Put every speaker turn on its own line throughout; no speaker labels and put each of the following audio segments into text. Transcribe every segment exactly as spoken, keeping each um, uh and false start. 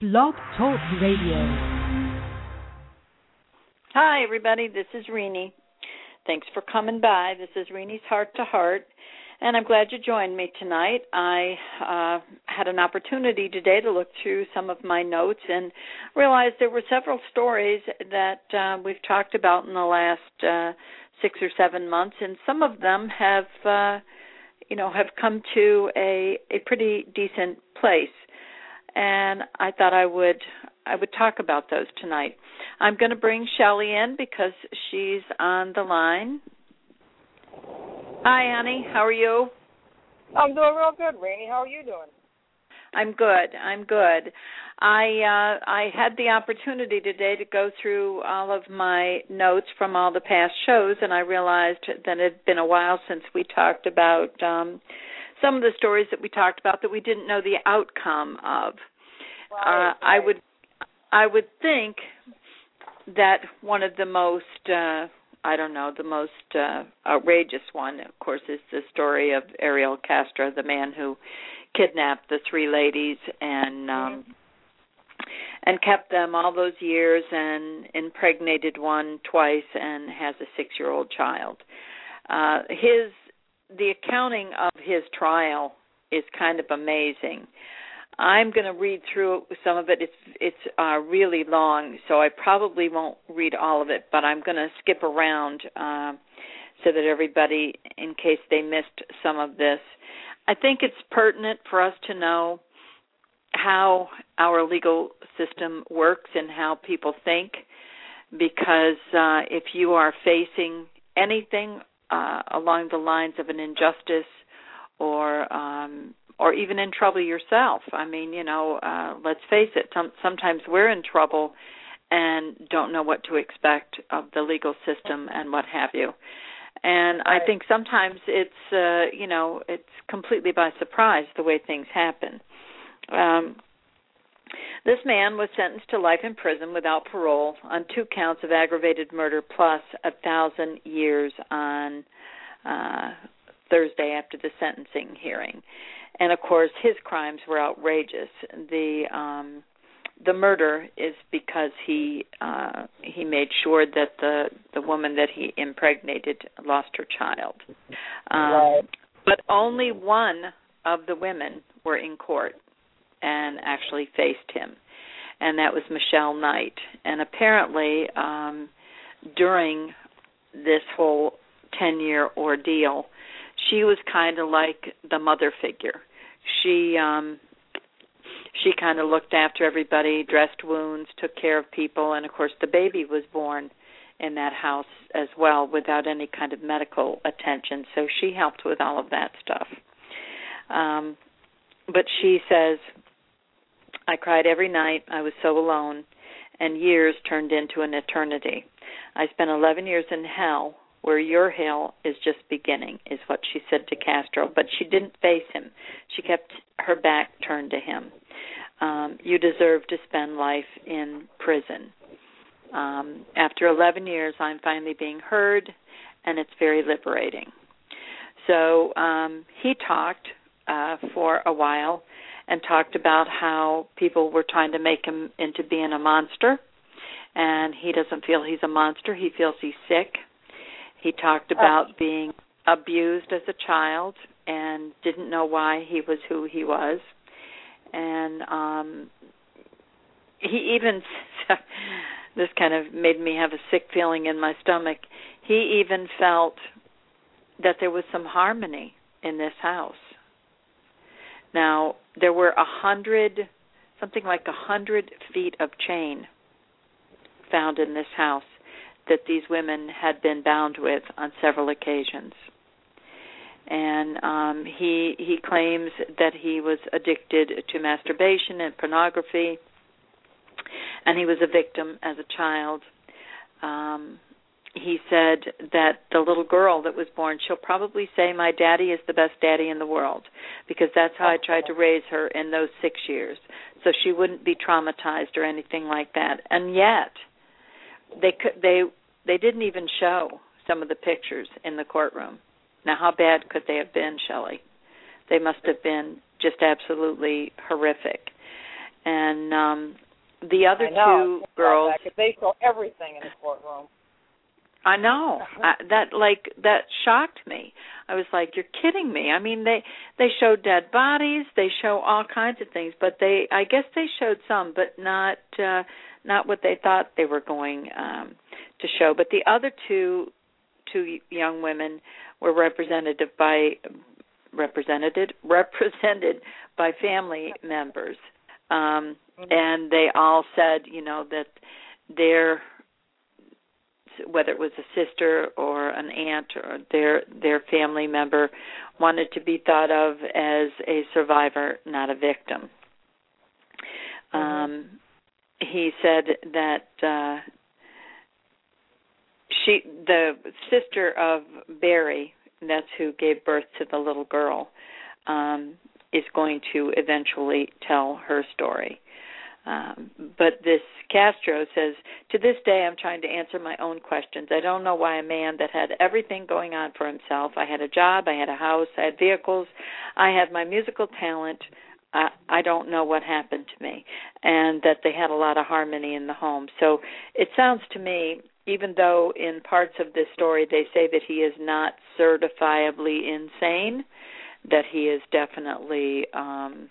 Blog Talk Radio.
Hi, everybody. This is Renee. Thanks for coming by. This is Renee's Heart to Heart, and I'm glad you joined me tonight. I uh, had an opportunity today to look through some of my notes and realized there were several stories that uh, we've talked about in the last uh, six or seven months, and some of them have, uh, you know, have come to a, a pretty decent place. And I thought I would I would talk about those tonight. I'm going to bring Shelley in because she's on the line. Hi, Annie. How are you?
I'm doing real good, Rainey. How are you doing?
I'm good. I'm good. I uh, I had the opportunity today to go through all of my notes from all the past shows, and I realized that it had been a while since we talked about um, some of the stories that we talked about that we didn't know the outcome of.
Right,
uh, I would I would think that one of the most uh, I don't know the most uh, outrageous one, of course, is the story of Ariel Castro, the man who kidnapped the three ladies and um, and kept them all those years and impregnated one twice and has a six-year-old child. Uh, his The accounting of his trial is kind of amazing. I'm going to read through some of it. It's it's uh, really long, so I probably won't read all of it, but I'm going to skip around uh, so that everybody, in case they missed some of this. I think it's pertinent for us to know how our legal system works and how people think, because uh, if you are facing anything Uh, along the lines of an injustice or um, or even in trouble yourself. I mean, you know, uh, let's face it, some, sometimes we're in trouble and don't know what to expect of the legal system and what have you. And
right.
I think sometimes it's, uh, you know, it's completely by surprise the way things happen. Um, This man was sentenced to life in prison without parole on two counts of aggravated murder plus a thousand years on uh, Thursday after the sentencing hearing. And, of course, his crimes were outrageous. The um, the murder is because he uh, he made sure that the, the woman that he impregnated lost her child. Um,
right.
But only one of the women were in court and actually faced him, and that was Michelle Knight. And apparently, um, during this whole ten-year ordeal, she was kind of like the mother figure. She um, she kind of looked after everybody, dressed wounds, took care of people, and, of course, the baby was born in that house as well without any kind of medical attention, so she helped with all of that stuff. Um, but she says, I cried every night. I was so alone, and years turned into an eternity. I spent eleven years in hell, where your hell is just beginning, is what she said to Castro. But she didn't face him. She kept her back turned to him. Um, you deserve to spend life in prison. Um, after eleven years, I'm finally being heard, and it's very liberating. So um, he talked uh, for a while and talked about how people were trying to make him into being a monster, and he doesn't feel he's a monster. He feels he's sick. He talked about being abused as a child and didn't know why he was who he was. And um, he even, this kind of made me have a sick feeling in my stomach, he even felt that there was some harmony in this house. Now, there were a hundred, something like a hundred feet of chain found in this house that these women had been bound with on several occasions. And um, he he claims that he was addicted to masturbation and pornography, and he was a victim as a child. Um, he said that the little girl that was born, she'll probably say, my daddy is the best daddy in the world, because that's how I tried to raise her in those six years, so she wouldn't be traumatized or anything like that. And yet, they could, they they didn't even show some of the pictures in the courtroom. Now, how bad could they have been, Shelley? They must have been just absolutely horrific. And um, the other
I know.
two girls,
that, they saw everything in the courtroom.
I know I, that like that shocked me. I was like, "You're kidding me!" I mean, they they show dead bodies, they show all kinds of things, but they I guess they showed some, but not uh, not what they thought they were going um, to show. But the other two two young women were represented by represented represented by family members, um, mm-hmm. and they all said, you know, that their whether it was a sister or an aunt or their their family member wanted to be thought of as a survivor, not a victim. Mm-hmm. Um, he said that uh, she, the sister of Barry, that's who gave birth to the little girl, um, is going to eventually tell her story. Um, but this Castro says, to this day I'm trying to answer my own questions. I don't know why a man that had everything going on for himself, I had a job, I had a house, I had vehicles, I had my musical talent, I, I don't know what happened to me, and that they had a lot of harmony in the home. So it sounds to me, even though in parts of this story they say that he is not certifiably insane, that he is definitely... Um,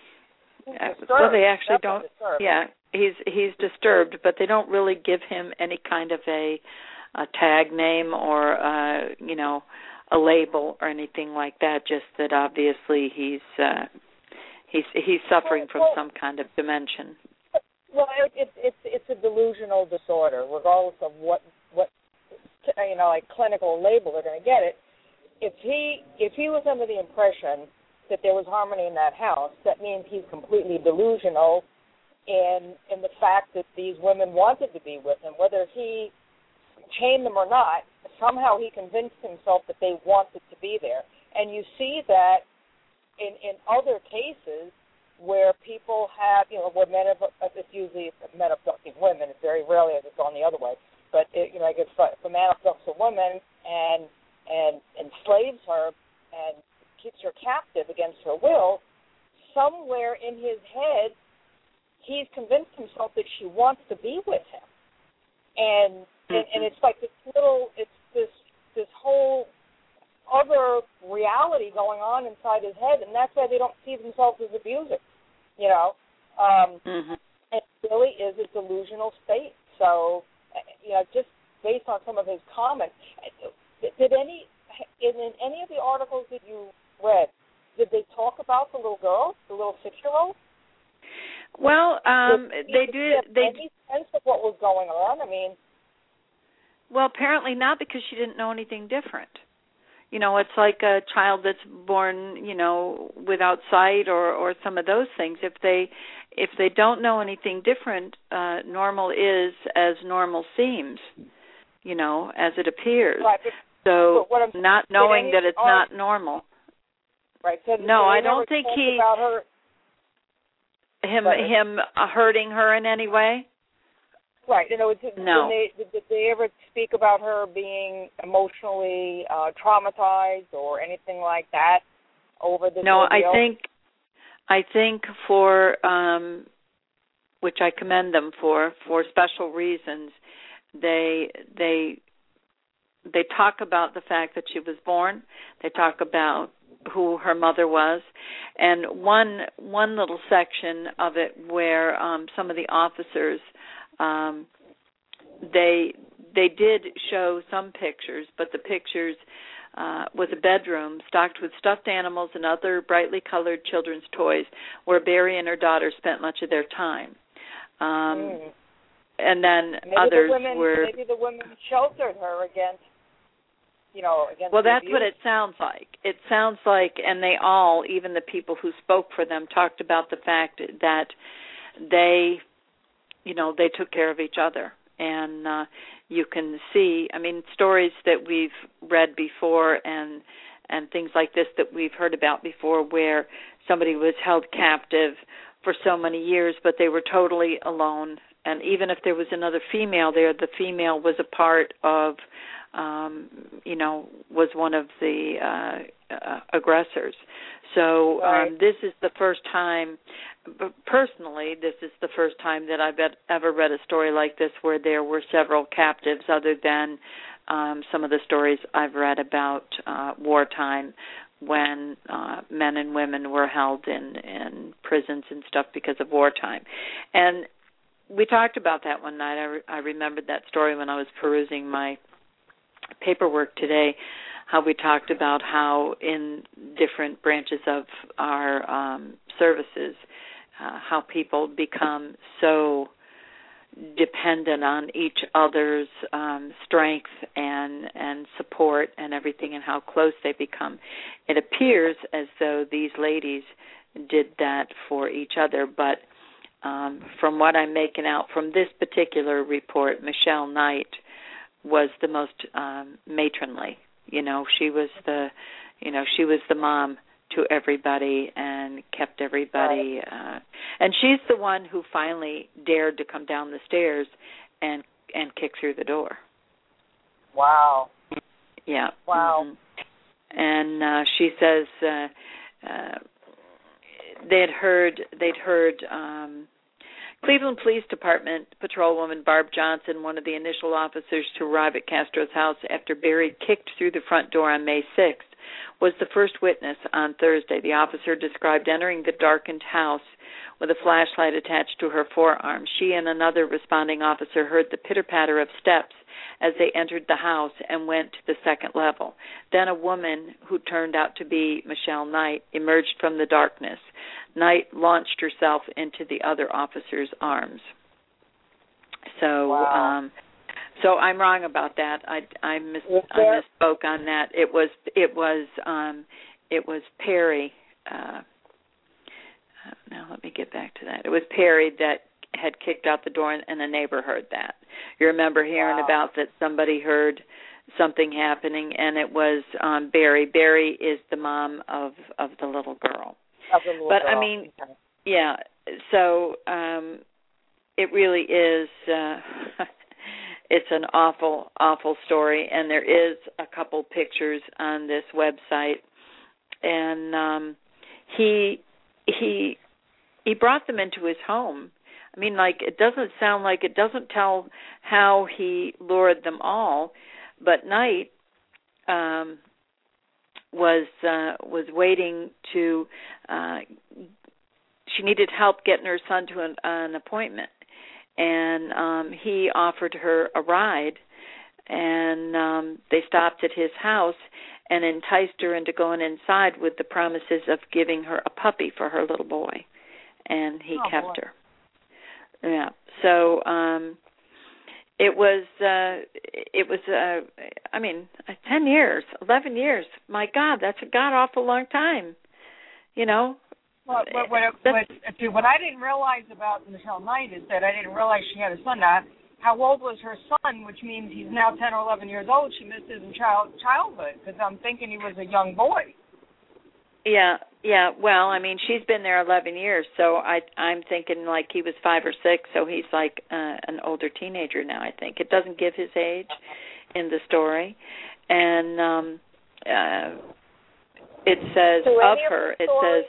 well, they actually don't.
Disturbed.
Yeah, he's he's disturbed, but they don't really give him any kind of a, a tag name or uh, you know a label or anything like that. Just that obviously he's uh, he's he's suffering from
well,
some kind of dimension.
Well, it, it, it's it's a delusional disorder, regardless of what what you know like clinical label they're going to get it. If he if he was under the impression that there was harmony in that house, that means he's completely delusional in in the fact that these women wanted to be with him. Whether he chained them or not, somehow he convinced himself that they wanted to be there. And you see that in, in other cases where people have, you know, where men have, it's usually men abducting women. It's very rarely it's gone the other way. But, it, you know, I guess if a man abducts a woman and and enslaves her and keeps her captive against her will, somewhere in his head, he's convinced himself that she wants to be with him. And mm-hmm. and, and it's like this little, it's this this whole other reality going on inside his head, and that's why they don't see themselves as abusers, you know. Um, mm-hmm. It really is a delusional state. So, you know, just based on some of his comments, did any, in, in any of the articles that you read, did they talk about the little girl, the little six-year-old?
Well, um,
did
they did.
Have
they
any sense of what was going on? I mean,
well, apparently not, because she didn't know anything different. You know, it's like a child that's born, you know, without sight or, or some of those things. If they if they don't know anything different, uh, normal is as normal seems, you know, as it appears.
Right, but,
so
but what I'm,
not knowing that it's
are,
not normal.
Right. So
no, I don't think he
about her,
him him hurting her in any way.
Right. You know, did,
no.
Did they, did they ever speak about her being emotionally uh, traumatized or anything like that over this?
No,
ordeal?
I think I think for um, which I commend them for for special reasons. They they they talk about the fact that she was born. They talk about who her mother was, and one one little section of it where um, some of the officers um, they they did show some pictures, but the pictures uh, was a bedroom stocked with stuffed animals and other brightly colored children's toys, where Barry and her daughter spent much of their time. Um, mm. And then
maybe
others
the women,
were
maybe the women sheltered her against. You know, against
well, that's
abuse.
what it sounds like. It sounds like, and they all, even the people who spoke for them, talked about the fact that they, you know, they took care of each other. And uh, you can see, I mean, stories that we've read before and and things like this that we've heard about before where somebody was held captive for so many years, but they were totally alone. And even if there was another female there, the female was a part of um, you know, was one of the uh, uh, aggressors. So
right.
um, this is the first time, personally, this is the first time that I've ever read a story like this where there were several captives other than um, some of the stories I've read about uh, wartime when uh, men and women were held in, in prisons and stuff because of wartime. And we talked about that one night. I, re- I remembered that story when I was perusing my paperwork today, how we talked about how in different branches of our um, services, uh, how people become so dependent on each other's um, strength and and support and everything, and how close they become. It appears as though these ladies did that for each other, but um, from what I'm making out from this particular report, Michelle Knight was the most um, matronly. You know, she was the, you know, she was the mom to everybody and kept everybody.
Right.
Uh, and she's the one who finally dared to come down the stairs and and kick through the door.
Wow.
Yeah.
Wow.
Mm-hmm. And uh, she says uh, uh, they'd heard they'd heard. Um, Cleveland Police Department patrolwoman Barb Johnson, one of the initial officers to arrive at Castro's house after Barry kicked through the front door on May sixth, was the first witness on Thursday. The officer described entering the darkened house with a flashlight attached to her forearm. She and another responding officer heard the pitter-patter of steps as they entered the house and went to the second level. Then a woman, who turned out to be Michelle Knight, emerged from the darkness. Knight launched herself into the other officer's arms. So,
wow.
um, so I'm wrong about that. I, I, mis- I misspoke on that. It was it was um, it was Perry. Uh, now let me get back to that. It was Perry that had kicked out the door, and a neighbor heard that. You remember hearing
wow.
about that somebody heard something happening, and it was um, Barry. Barry is the mom of, of the little girl.
Of the little
but,
girl.
I mean, yeah, so um, it really is, uh, it's an awful, awful story, and there is a couple pictures on this website, and um, he he he brought them into his home. I mean, like, it doesn't sound like, it doesn't tell how he lured them all, but Knight um, was uh, was waiting to, uh, she needed help getting her son to an, an appointment, and um, he offered her a ride, and um, they stopped at his house and enticed her into going inside with the promises of giving her a puppy for her little boy, and he
oh,
kept
boy.
her. Yeah. So um, it was. Uh, it was. Uh, I mean, ten years, eleven years. My God, that's a god awful long time. You know.
Well, what, what, what, what I didn't realize about Michelle Knight is that I didn't realize she had a son. Now, how old was her son? Which means he's now ten or eleven years old. She missed his child childhood because I'm thinking he was a young boy.
Yeah, yeah. Well, I mean, she's been there eleven years, so I, I'm thinking like he was five or six, so he's like uh, an older teenager now. I think it doesn't give his age in the story, and um, uh, it says
do
of
any
her.
Of the
it
stories,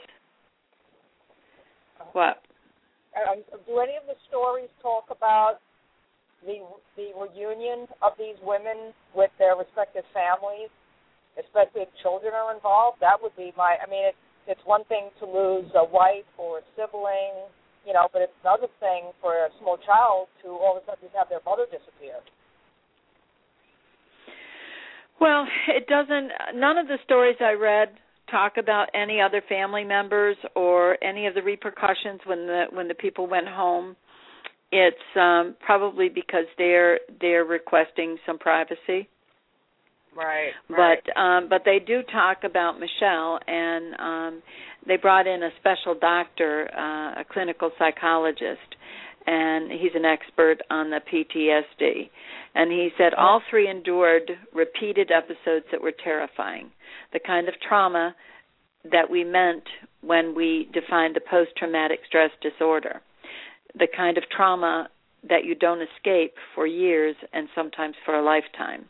says what?
Uh, do any of the stories talk about the the reunion of these women with their respective families? Especially if children are involved, that would be my, I mean, it, it's one thing to lose a wife or a sibling, you know, but it's another thing for a small child to all of a sudden just have their mother disappear.
Well, it doesn't, none of the stories I read talk about any other family members or any of the repercussions when the when the people went home. It's um, probably because they're they're requesting some privacy.
Right, right.
But um, but they do talk about Michelle, and um, they brought in a special doctor, uh, a clinical psychologist, and he's an expert on the P T S D. And he said all three endured repeated episodes that were terrifying, the kind of trauma that we meant when we defined the post-traumatic stress disorder, the kind of trauma that you don't escape for years and sometimes for a lifetime.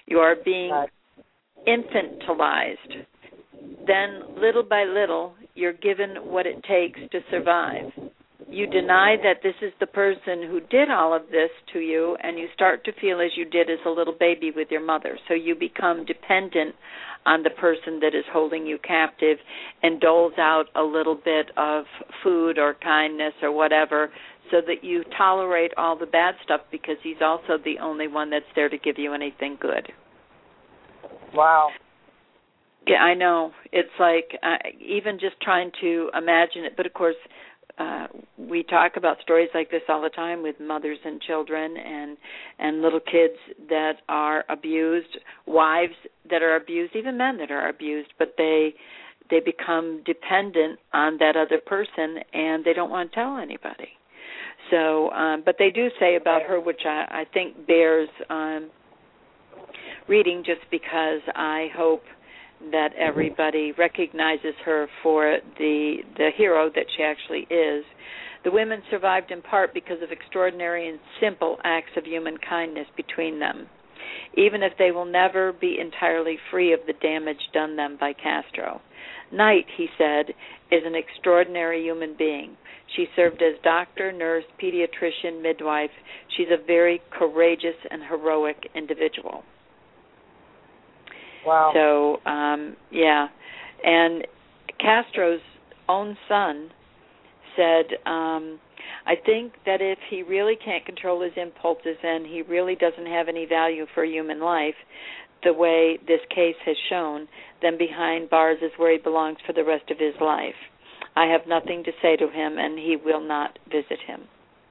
You are being infantilized. Then, little by little, you're given what it takes to survive. You deny that this is the person who did all of this to you, and you start to feel as you did as a little baby with your mother. So you become dependent on the person that is holding you captive and doles out a little bit of food or kindness or whatever so that you tolerate all the bad stuff because he's also the only one that's there to give you anything good.
Wow.
Yeah, I know. It's like uh, even just trying to imagine it, but of course, Uh, we talk about stories like this all the time with mothers and children and and little kids that are abused, wives that are abused, even men that are abused, but they they become dependent on that other person and they don't want to tell anybody. So, um, but they do say about her, which I, I think bears um, reading just because I hope that everybody recognizes her for the the hero that she actually is. The women survived in part because of extraordinary and simple acts of human kindness between them, even if they will never be entirely free of the damage done them by Castro. Knight, he said, is an extraordinary human being. She served as doctor, nurse, pediatrician, midwife. She's a very courageous and heroic individual.
Wow.
So, um, yeah. And Castro's own son said, um, I think that if he really can't control his impulses and he really doesn't have any value for human life, the way this case has shown, then behind bars is where he belongs for the rest of his life. I have nothing to say to him, and he will not visit him.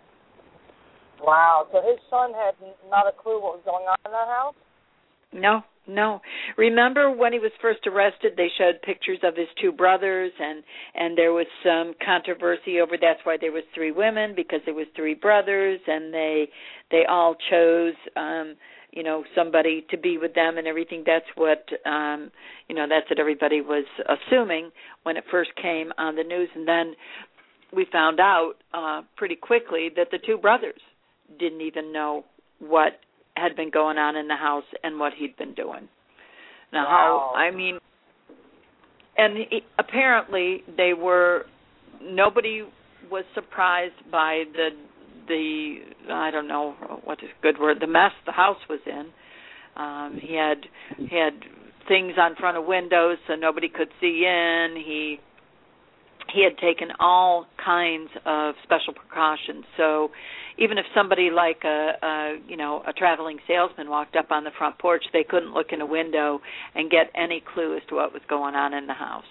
Wow. So his son had not a clue what was going on in that house?
No, no. Remember when he was first arrested, they showed pictures of his two brothers, and, and there was some controversy over that's why there was three women, because there was three brothers, and they they all chose, um, you know, somebody to be with them and everything. That's what, um, you know, that's what everybody was assuming when it first came on the news. And then we found out uh, pretty quickly that the two brothers didn't even know what had been going on in the house and what he'd been doing. Now,
wow.
how, I mean, and he, apparently they were, nobody was surprised by the, the, I don't know what is a good word, the mess the house was in. Um, he had, he had things on front of windows so nobody could see in. He, he had taken all kinds of special precautions. So even if somebody like a, a, you know, a traveling salesman walked up on the front porch, they couldn't look in a window and get any clue as to what was going on in the house.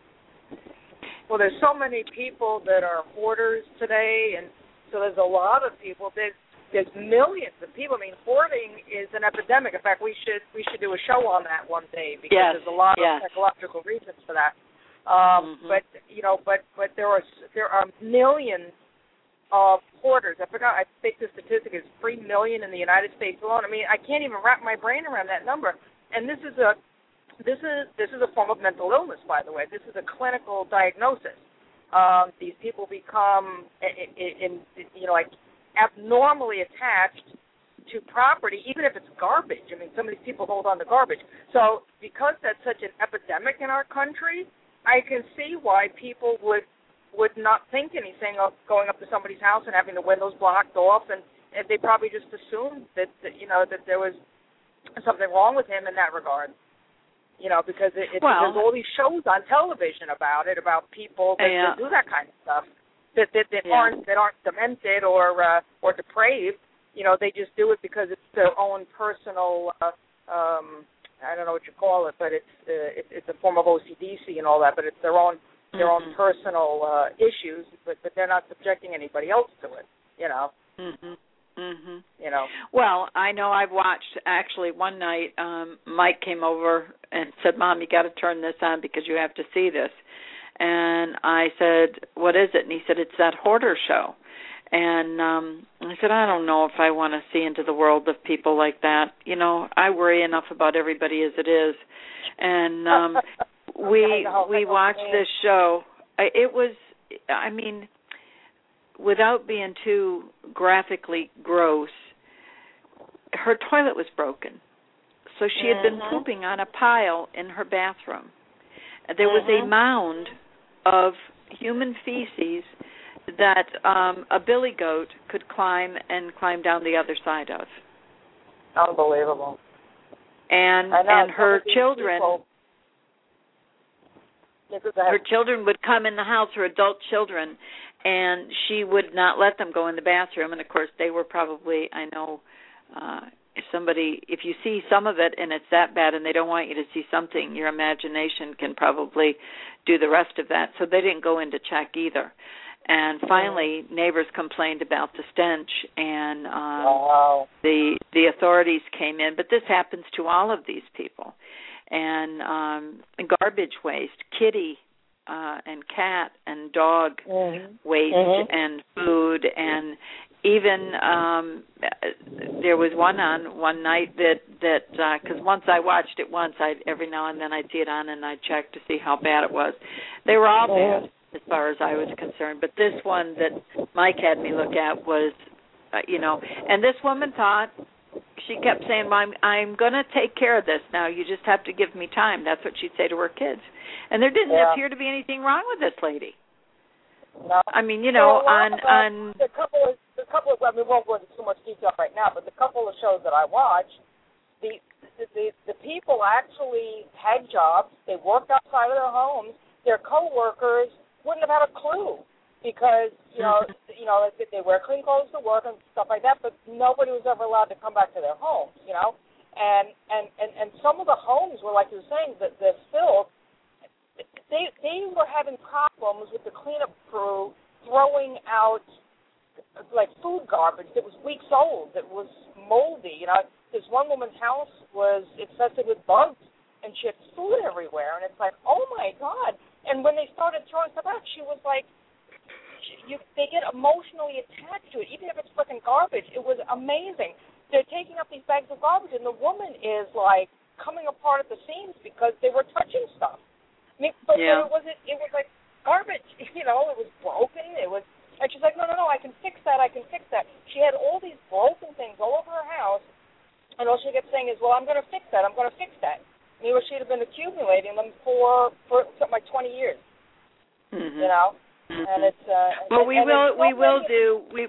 Well, there's so many people that are hoarders today, and so there's a lot of people. There's, there's millions of people. I mean, hoarding is an epidemic. In fact, we should we should do a show on that one day because
yes,
there's a lot
yes.
of psychological reasons for that. Um,
mm-hmm.
But you know, but but there are there are millions of hoarders. I forgot. I think the statistic is three million in the United States alone. I mean, I can't even wrap my brain around that number. And this is a this is this is a form of mental illness, by the way. This is a clinical diagnosis. Um, these people become, in, in, you know, like abnormally attached to property, even if it's garbage. I mean, some of these people hold on to garbage. So because that's such an epidemic in our country, I can see why people would would not think anything of going up to somebody's house and having the windows blocked off, and, and they probably just assumed that, that, you know, that there was something wrong with him in that regard. You know, because it, it,
well,
there's all these shows on television about it, about people that,
yeah.
that do that kind of stuff, that that, that
yeah.
aren't that aren't demented or uh, or depraved. You know, they just do it because it's their own personal. Uh, um, I don't know what you call it, but it's uh, it, it's a form of O C D C and all that. But it's their own their
mm-hmm.
own personal uh, issues, but but they're not subjecting anybody else to it. You know.
Mm-hmm. Mm-hmm.
You know.
Well, I know I've watched, actually, one night um, Mike came over and said, Mom, you got to turn this on because you have to see this. And I said, what is it? And he said, it's that hoarder show. And um, I said, I don't know if I want to see into the world of people like that. You know, I worry enough about everybody as it is. And um, we
know,
we watched this show. It was, I mean, without being too graphically gross, her toilet was broken. So she had been
Mm-hmm.
pooping on a pile in her bathroom. There was
Mm-hmm.
a mound of human feces that um, a billy goat could climb and climb down the other side of.
Unbelievable.
And
I know,
and her children,
people,
her children would come in the house, her adult children, and she would not let them go in the bathroom. And of course, they were probably, I know, uh, if somebody, if you see some of it and it's that bad, and they don't want you to see something, your imagination can probably do the rest of that. So they didn't go in to check either. And finally, neighbors complained about the stench, and um,
wow.
the the authorities came in. But this happens to all of these people. And um, garbage waste, kitty uh, and cat and dog
mm-hmm.
waste
mm-hmm.
and food, and even um, there was one on one night that that because uh, once I watched it once, I every now and then I'd see it on and I'd check to see how bad it was. They were all
mm-hmm.
bad as far as I was concerned, but this one that Mike had me look at was, uh, you know, and this woman thought, she kept saying, well, I'm, I'm going to take care of this now. You just have to give me time. That's what she'd say to her kids. And there didn't
yeah.
appear to be anything wrong with this lady.
No.
I mean, you know,
so
on...
Of,
on
the couple of, the couple of, I mean, we won't go into too much detail right now, but the couple of shows that I watched, the, the, the, the people actually had jobs. They worked outside of their homes. Their coworkers wouldn't have had a clue because, you know, mm-hmm. you know, they wear clean clothes to work and stuff like that, but nobody was ever allowed to come back to their homes, you know. And and, and, and some of the homes were, like you were saying, that they're filled. They they were having problems with the cleanup crew throwing out like food garbage that was weeks old, that was moldy. You know, this one woman's house was infested with bugs, and she had food everywhere. And it's like, oh my God. And when they started throwing stuff out, she was like, you, they get emotionally attached to it, even if it's freaking garbage. It was amazing. They're taking up these bags of garbage, and the woman is like coming apart at the seams because they were touching stuff. I mean, but,
yeah.
but it wasn't. It was like garbage. You know, it was broken. It was, and she's like, no, no, no, I can fix that. I can fix that. She had all these broken things all over her house, and all she kept saying is, well, I'm going to fix that. I'm going to fix that. And you know, she'd have been accumulating them for for something like twenty years.
Mm-hmm.
You know.
Mm-hmm.
And it's uh,
well,
and,
we
and
will
so
we will
many,
do we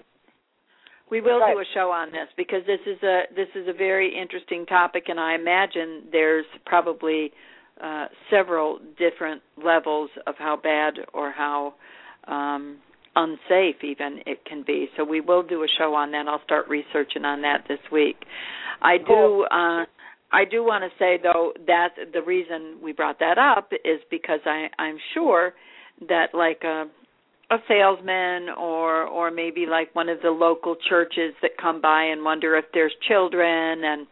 we will
right.
do a show on this because this is a this is a very interesting topic, and I imagine there's probably uh, several different levels of how bad or how um, unsafe even it can be. So we will do a show on that. I'll start researching on that this week. I
cool.
do. Uh, I do want to say though that the reason we brought that up is because I, I'm sure that like a a salesman or or maybe like one of the local churches that come by and wonder if there's children and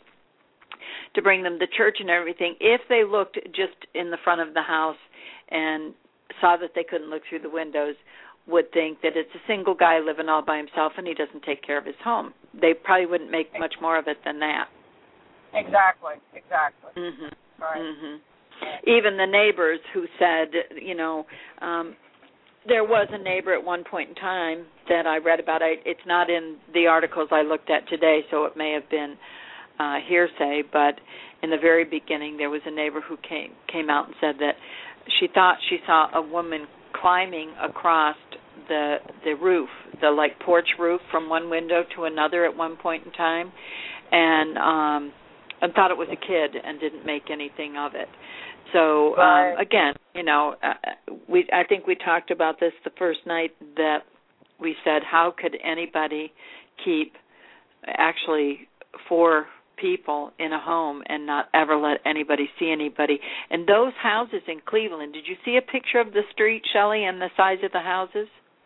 to bring them to church and everything, if they looked just in the front of the house and saw that they couldn't look through the windows, would think that it's a single guy living all by himself and he doesn't take care of his home. They probably wouldn't make much more of it than that.
Exactly, exactly.
Mhm.
Right.
Mhm. Even the neighbors who said, you know, um, there was a neighbor at one point in time that I read about. I, it's not in the articles I looked at today, so it may have been uh, hearsay, but in the very beginning there was a neighbor who came came out and said that she thought she saw a woman climbing across the the roof, the like porch roof from one window to another at one point in time, and um, and thought it was a kid and didn't make anything of it. So um,
right.
again, you know, uh, we I think we talked about this the first night that we said, how could anybody keep actually four people in a home and not ever let anybody see anybody? And those houses in Cleveland, did you see a picture of the street, Shelley, and the size of the houses?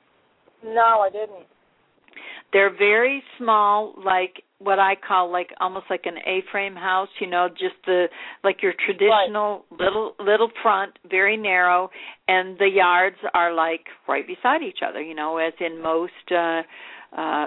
No, I didn't.
They're very small, like what I call like almost like an A-frame house, you know, just the like your traditional
right.
little little front, very narrow, and the yards are like right beside each other, you know, as in most uh, uh,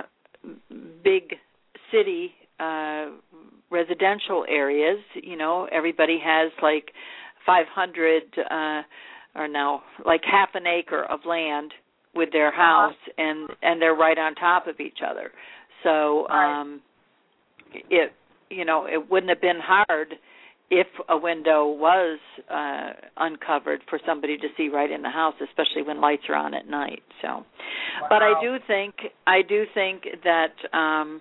big city uh, residential areas. You know, everybody has like five hundred uh, or now like half an acre of land with their house, uh-huh. and and they're right on top of each other. So um, it you know it wouldn't have been hard if a window was uh, uncovered for somebody to see right in the house, especially when lights are on at night. So, wow. But I do think I do think that um,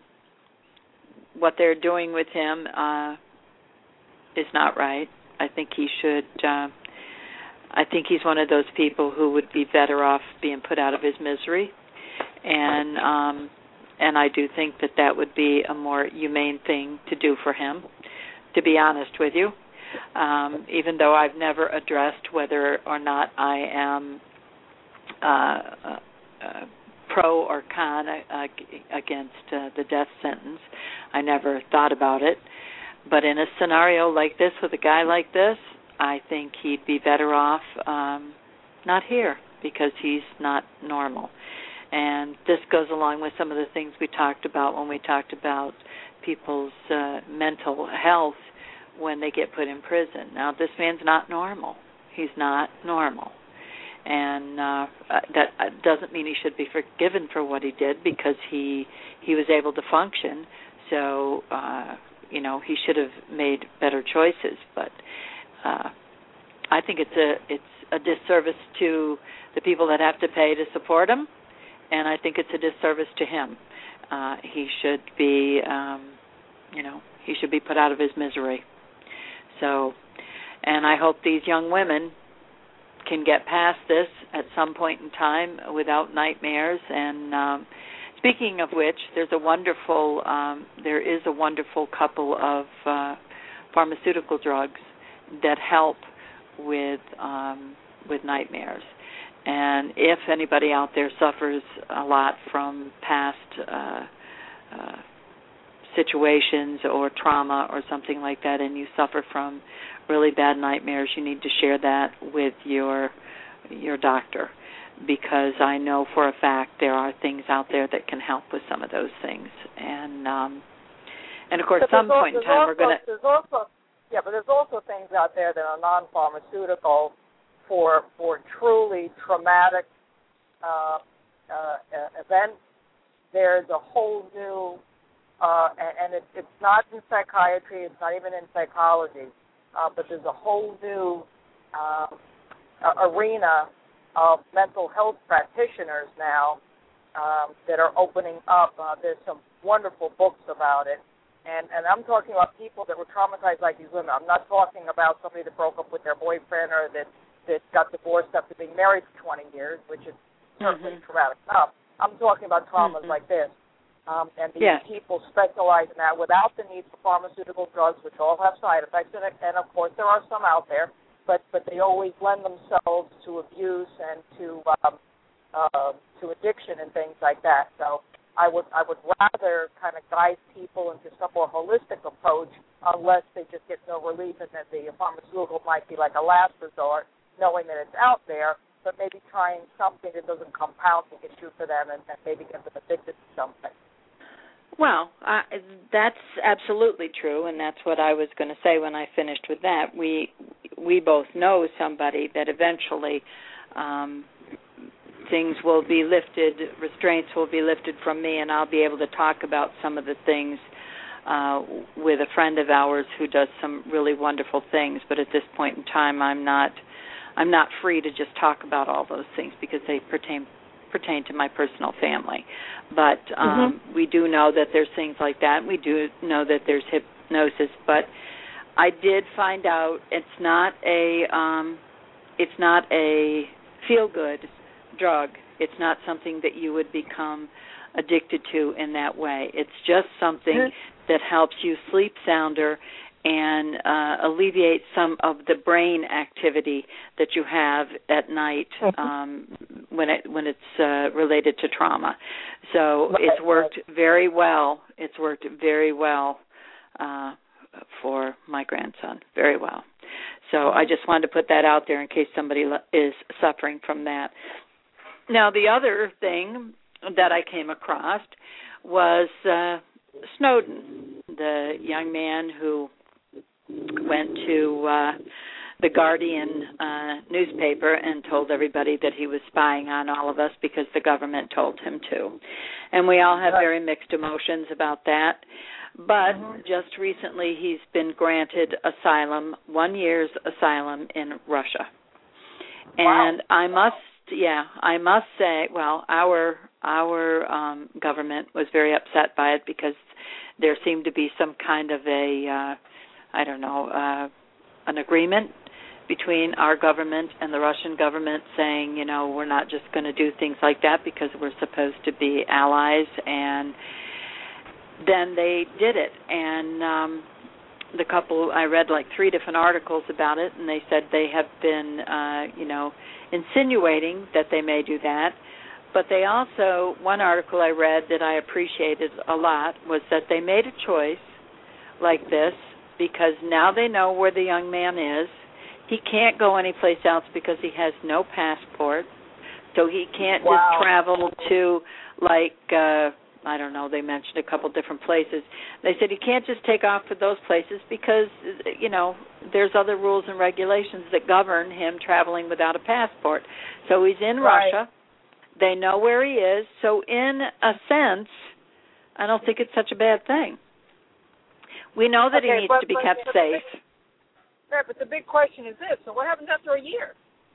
what they're doing with him uh, is not right. I think he should. Uh, I think he's one of those people who would be better off being put out of his misery, and um, and I do think that that would be a more humane thing to do for him, to be honest with you, um, even though I've never addressed whether or not I am uh, uh, uh, pro or con uh, against uh, the death sentence. I never thought about it. But in a scenario like this, with a guy like this, I think he'd be better off um, not here, because he's not normal. And this goes along with some of the things we talked about when we talked about people's uh, mental health when they get put in prison. Now, this man's not normal. He's not normal. And uh, that doesn't mean he should be forgiven for what he did, because he he was able to function. So, uh, you know, he should have made better choices. But uh, I think it's a it's a disservice to the people that have to pay to support him, and I think it's a disservice to him. Uh, he should be, um, you know, he should be put out of his misery. So, and I hope these young women can get past this at some point in time without nightmares. And um, speaking of which, there's a wonderful, um, there is a wonderful couple of uh, pharmaceutical drugs that help with um, with nightmares. And if anybody out there suffers a lot from past uh, uh, situations or trauma or something like that, and you suffer from really bad nightmares, you need to share that with your your doctor, because I know for a fact there are things out there that can help with some of those things. And um, and of course, at some point in time, we're going to.
There's also yeah, but there's also things out there that are non-pharmaceutical for for truly traumatic uh, uh, events. There's a whole new, uh, and it, it's not in psychiatry, it's not even in psychology, uh, but there's a whole new uh, arena of mental health practitioners now um, that are opening up. Uh, there's some wonderful books about it. And, and I'm talking about people that were traumatized like these women. I'm not talking about somebody that broke up with their boyfriend or that, that got divorced after being married for twenty years, which is certainly mm-hmm. traumatic enough. I'm talking about traumas mm-hmm. like this. Um, and these yeah. people specialize in that without the need for pharmaceutical drugs, which all have side effects. And, and of course, there are some out there, but, but they always lend themselves to abuse and to um, uh, to addiction and things like that. So I would I would rather kind of guide people into some more holistic approach, unless they just get no relief and that the pharmaceutical might be like a last resort, knowing that it's out there, but maybe trying something that doesn't compound the issue for them and, and maybe get them addicted to something.
Well, uh, that's absolutely true, and that's what I was going to say when I finished with that. We we both know somebody that eventually um, things will be lifted, restraints will be lifted from me, and I'll be able to talk about some of the things uh, with a friend of ours who does some really wonderful things. But at this point in time, I'm not I'm not free to just talk about all those things because they pertain pertain to my personal family. But um, mm-hmm. we do know that there's things like that, and we do know that there's hypnosis. But I did find out it's not a um, it's not a feel-good drug. It's not something that you would become addicted to in that way. It's just something mm-hmm. that helps you sleep sounder and uh, alleviate some of the brain activity that you have at night um, when it when it's uh, related to trauma. So right, it's worked right. very well. It's worked very well uh, for my grandson, very well. So I just wanted to put that out there in case somebody is suffering from that. Now, the other thing that I came across was uh, Snowden, the young man who went to uh, the Guardian uh, newspaper and told everybody that he was spying on all of us because the government told him to. And we all have very mixed emotions about that. But
mm-hmm.
just recently he's been granted asylum, one year's asylum in Russia.
Wow.
And I must, yeah, I must say, well, our our um, government was very upset by it because there seemed to be some kind of a, uh, I don't know, uh, an agreement between our government and the Russian government saying, you know, we're not just going to do things like that because we're supposed to be allies. And then they did it. And um, the couple, I read like three different articles about it, and they said they have been, uh, you know, insinuating that they may do that. But they also, one article I read that I appreciated a lot was that they made a choice like this because now they know where the young man is. He can't go anyplace else because he has no passport. So he can't
wow.
just travel to, like, uh, I don't know, they mentioned a couple different places. They said he can't just take off for those places because, you know, there's other rules and regulations that govern him traveling without a passport. So he's in
right.
Russia. They know where he is. So in a sense, I don't think it's such a bad thing. We know that
okay,
he needs
but,
to be
but,
kept
but
safe.
The big, right, but the big question is this. So what happens after a year?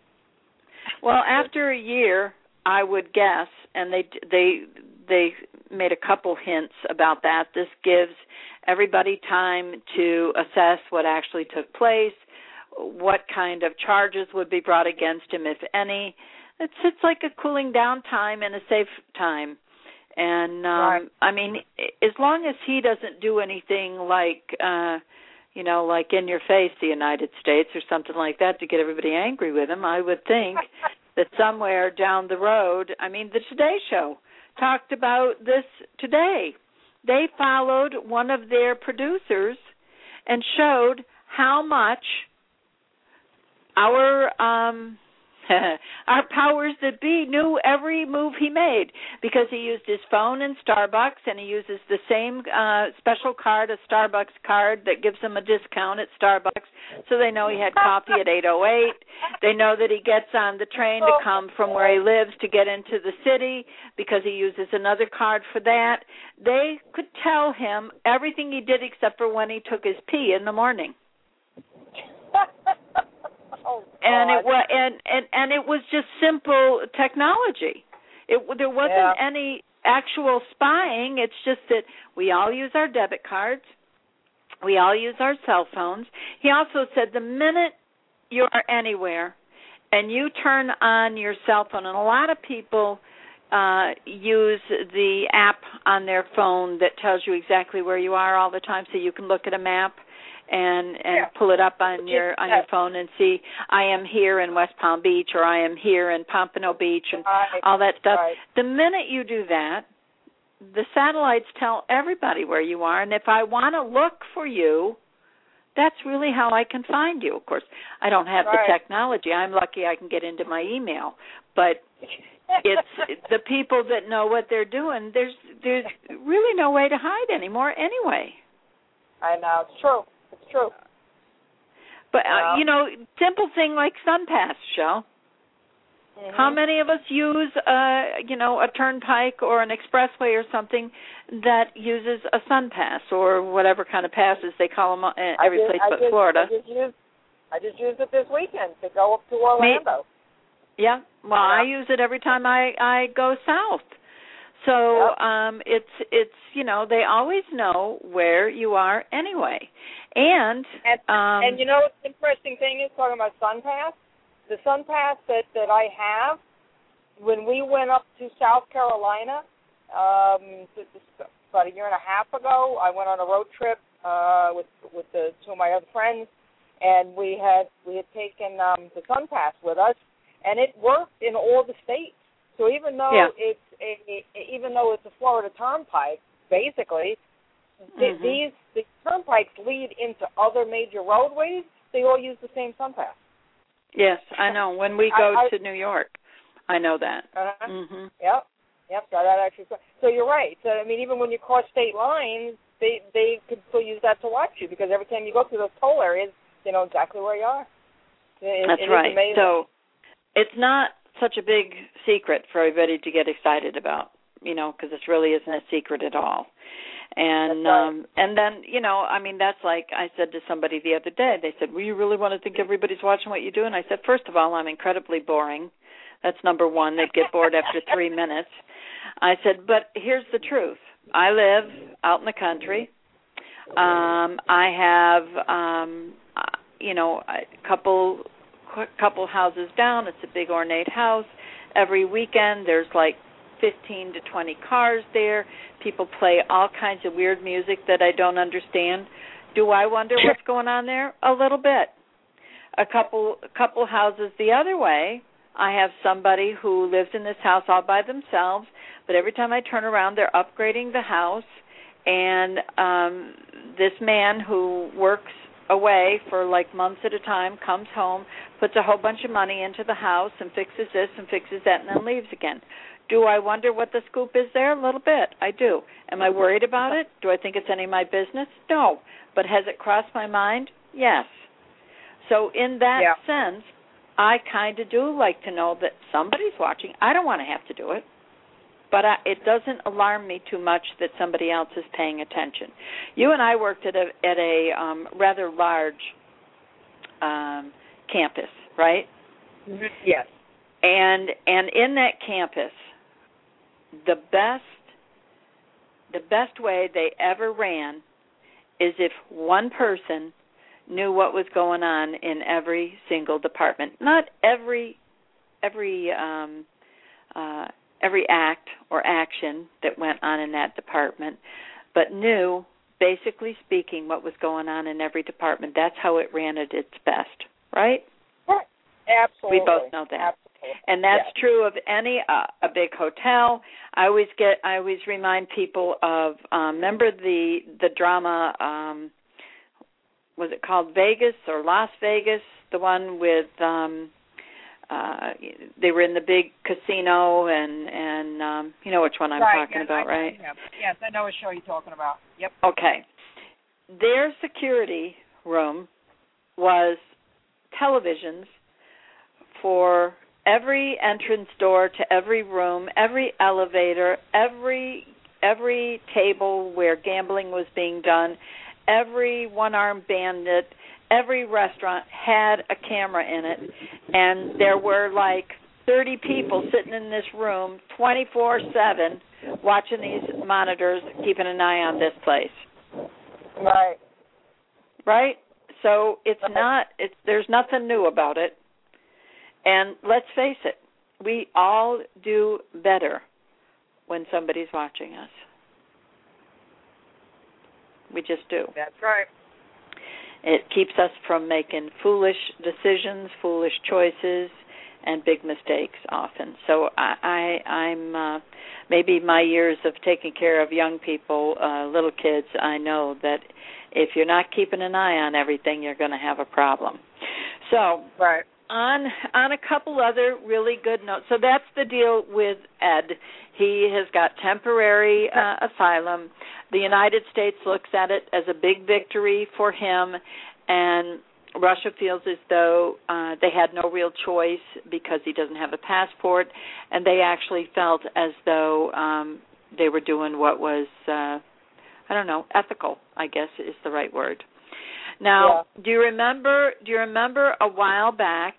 Well, after a year, I would guess, and they they they made a couple hints about that. This gives everybody time to assess what actually took place, what kind of charges would be brought against him, if any. It's it's like a cooling down time and a safe time. And, um,
right.
I mean, as long as he doesn't do anything like, uh, you know, like in your face, the United States or something like that to get everybody angry with him, I would think that somewhere down the road, I mean, the Today Show talked about this today. They followed one of their producers and showed how much our um, our powers that be knew every move he made because he used his phone in Starbucks and he uses the same uh, special card, a Starbucks card that gives him a discount at Starbucks, so they know he had coffee at eight oh eight. They know that he gets on the train to come from where he lives to get into the city because he uses another card for that. They could tell him everything he did except for when he took his pee in the morning.
Oh,
and it was and, and and it was just simple technology. It there wasn't
yeah.
any actual spying. It's just that we all use our debit cards, we all use our cell phones. He also said the minute you are anywhere and you turn on your cell phone, and a lot of people uh, use the app on their phone that tells you exactly where you are all the time, so you can look at a map and and
yeah.
pull it up on your on your phone and see I am here in West Palm Beach or I am here in Pompano Beach and
right.
all that stuff.
Right.
The minute you do that, the satellites tell everybody where you are, and if I want to look for you, that's really how I can find you. Of course, I don't have
right.
the technology. I'm lucky I can get into my email, but it's the people that know what they're doing. There's there's really no way to hide anymore anyway.
I know. It's true. It's true.
But, uh, you know, simple thing like SunPass, Shell. Mm-hmm. How many of us use, uh, you know, a turnpike or an expressway or something that uses a SunPass or whatever kind of passes they call them uh, every
did,
place
I
but
just,
Florida?
I just, used, I just used it this weekend to go up to Orlando.
Me, yeah. Well, yeah. I use it every time I, I go south. So
yep.
um, it's it's you know they always know where you are anyway, and
and,
um,
and you know what the interesting thing is talking about SunPass. The SunPass that, that I have, when we went up to South Carolina um, about a year and a half ago, I went on a road trip uh, with with the, two of my other friends, and we had we had taken um, the SunPass with us, and it worked in all the states. So even though
yeah.
it's a, a, even though it's a Florida turnpike, basically,
mm-hmm.
th- these the turnpikes lead into other major roadways. They all use the same SunPass.
Yes, I know. When we go
I, I,
to New York, I know that.
Uh-huh.
Mm-hmm.
Yep, yep. So that actually. So you're right. So I mean, even when you cross state lines, they they could still use that to watch you because every time you go through those toll areas, they know exactly where you are. It,
That's
it
right.
Is amazing.
So it's not such a big secret for everybody to get excited about, you know, because it really isn't a secret at all. And
right.
um and then, you know, I mean, that's like I said to somebody the other day. They said, well, you really want to think everybody's watching what you do? And I said, first of all, I'm incredibly boring. That's number one. They'd get bored after three minutes. I said, but here's the truth. I live out in the country. Um, I have, um, you know, a couple couple houses down. It's a big ornate house. Every weekend there's like fifteen to twenty cars there. People play all kinds of weird music that I don't understand. Do I wonder what's going on there? A little bit. A couple a couple houses the other way, I have somebody who lives in this house all by themselves, but every time I turn around, they're upgrading the house, and um, this man who works away for like months at a time comes home, puts a whole bunch of money into the house and fixes this and fixes that and then leaves again. Do I wonder what the scoop is there? A little bit. I do. Am I worried about it? Do I think it's any of my business? No. But has it crossed my mind? Yes. So in that
yeah.
sense, I kind of do like to know that somebody's watching. I don't want to have to do it. But I, it doesn't alarm me too much that somebody else is paying attention. You and I worked at a at a um, rather large um, campus, right?
Yes.
And and in that campus, the best the best way they ever ran is if one person knew what was going on in every single department. Not every every um, uh, every act or action that went on in that department, but knew, basically speaking, what was going on in every department. That's how it ran at its best, right?
Right. Absolutely.
We both know that.
Absolutely.
And that's
yes.
true of any uh, a big hotel. I always get I always remind people of um, remember the the drama um, was it called Vegas or Las Vegas, the one with um Uh, they were in the big casino, and, and um, you know which one I'm
right,
talking
yes,
about,
I,
right?
I yes, I know what show you're talking about. Yep.
Okay. Their security room was televisions for every entrance door to every room, every elevator, every every table where gambling was being done, every one-armed bandit, every restaurant had a camera in it, and there were like thirty people sitting in this room twenty-four seven watching these monitors, keeping an eye on this place.
Right.
Right? So it's
right.
not, it's, there's nothing new about it. And let's face it, we all do better when somebody's watching us. We just do.
That's right.
It keeps us from making foolish decisions, foolish choices, and big mistakes often. So I, I, I'm uh, maybe my years of taking care of young people, uh, little kids, I know that if you're not keeping an eye on everything, you're going to have a problem. So
right.
on on a couple other really good notes. So that's the deal with Ed. He has got temporary uh, asylum. The United States looks at it as a big victory for him, and Russia feels as though uh, they had no real choice because he doesn't have a passport, and they actually felt as though um, they were doing what was, uh, I don't know, ethical, I guess is the right word. Now, yeah. do you remember? Do you remember a while back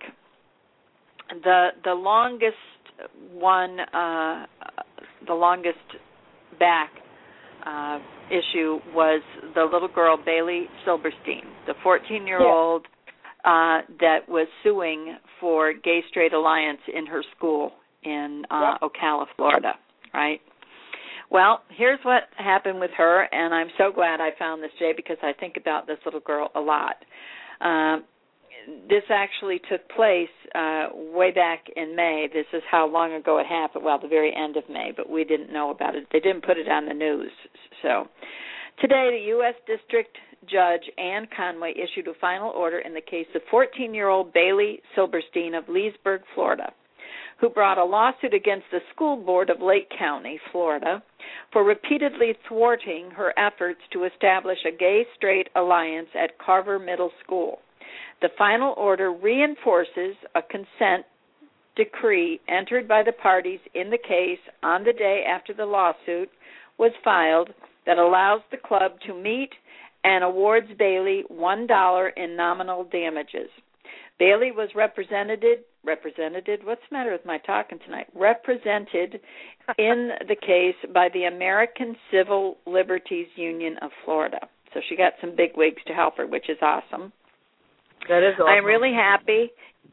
the the longest one, uh, the longest back uh, issue was the little girl Bailey Silberstein, the fourteen-year-old yeah. uh, that was suing for Gay Straight Alliance in her school in uh, yeah. Ocala, Florida, right? Well, here's what happened with her, and I'm so glad I found this, Jay, because I think about this little girl a lot. Um, this actually took place uh, way back in May. This is how long ago it happened. Well, the very end of May, but we didn't know about it. They didn't put it on the news. So today, the U S District Judge Ann Conway issued a final order in the case of fourteen-year-old Bailey Silberstein of Leesburg, Florida, who brought a lawsuit against the school board of Lake County, Florida, for repeatedly thwarting her efforts to establish a gay-straight alliance at Carver Middle School. The final order reinforces a consent decree entered by the parties in the case on the day after the lawsuit was filed that allows the club to meet and awards Bailey one dollar in nominal damages. Bailey was represented, represented, what's the matter with my talking tonight? Represented in the case by the American Civil Liberties Union of Florida. So she got some big wigs to help her, which is awesome.
That is awesome.
I'm really happy,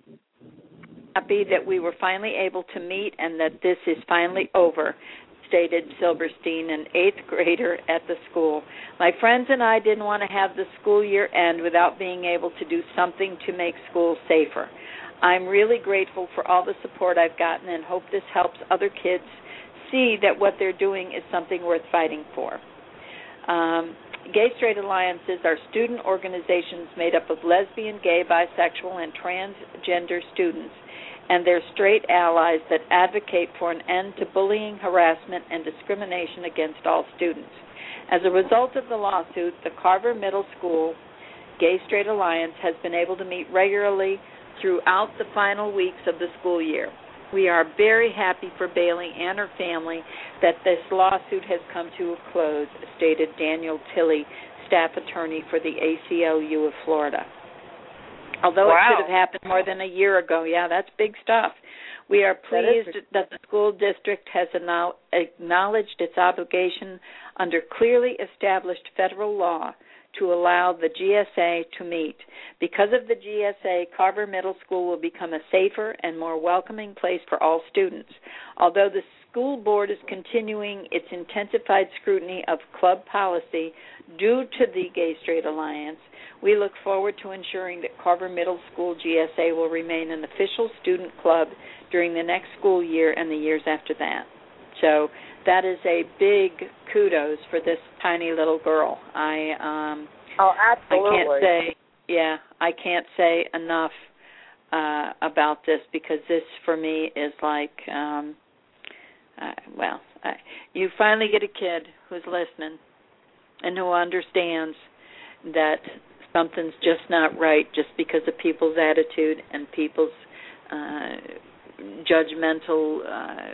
happy that we were finally able to meet and that this is finally over, stated Silberstein, an eighth grader at the school. My friends and I didn't want to have the school year end without being able to do something to make school safer. I'm really grateful for all the support I've gotten and hope this helps other kids see that what they're doing is something worth fighting for. Um, Gay Straight Alliances are student organizations made up of lesbian, gay, bisexual, and transgender students and their straight allies that advocate for an end to bullying, harassment, and discrimination against all students. As a result of the lawsuit, the Carver Middle School Gay Straight Alliance has been able to meet regularly throughout the final weeks of the school year. We are very happy for Bailey and her family that this lawsuit has come to a close, stated Daniel Tilley, staff attorney for the A C L U of Florida. Although
wow.
it should have happened more than a year ago. Yeah, that's big stuff. We are pleased that, that the school district has acknowledged its obligation under clearly established federal law to allow the G S A to meet. Because of the G S A, Carver Middle School will become a safer and more welcoming place for all students. Although the school board is continuing its intensified scrutiny of club policy due to the Gay Straight Alliance, we look forward to ensuring that Carver Middle School G S A will remain an official student club during the next school year and the years after that. So that is a big kudos for this tiny little girl. I um
oh, absolutely.
I can't say yeah, I can't say enough uh about this because this for me is like um uh, well, uh, you finally get a kid who's listening and who understands that something's just not right just because of people's attitude and people's uh, judgmental, uh,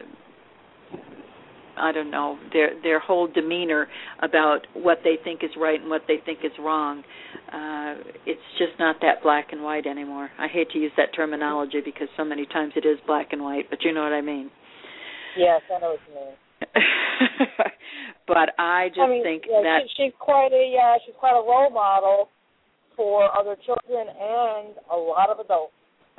I don't know, their their whole demeanor about what they think is right and what they think is wrong. Uh, it's just not that black and white anymore. I hate to use that terminology because so many times it is black and white, but you know what I mean.
Yes, I know what you mean.
But I just
I mean,
think
yeah,
that
she, she's quite a uh, she's quite a role model for other children and a lot of adults.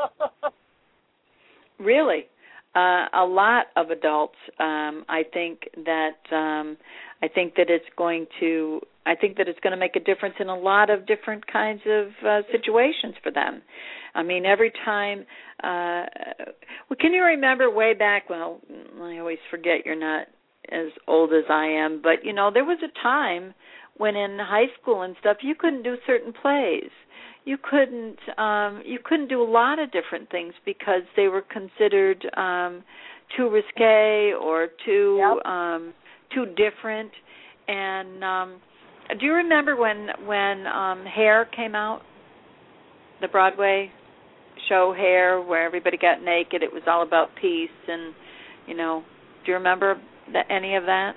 Really, uh, a lot of adults. Um, I think that um, I think that it's going to. I think that it's going to make a difference in a lot of different kinds of uh, situations for them. I mean, every time. Uh, well, can you remember way back? Well, I always forget you're not as old as I am, but you know, there was a time when in high school and stuff you couldn't do certain plays. You couldn't um you couldn't do a lot of different things because they were considered um too risque or too
yep.
um too different. And um do you remember when when um Hair came out? The Broadway show Hair, where everybody got naked. It was all about peace and, you know, do you remember that, any of that?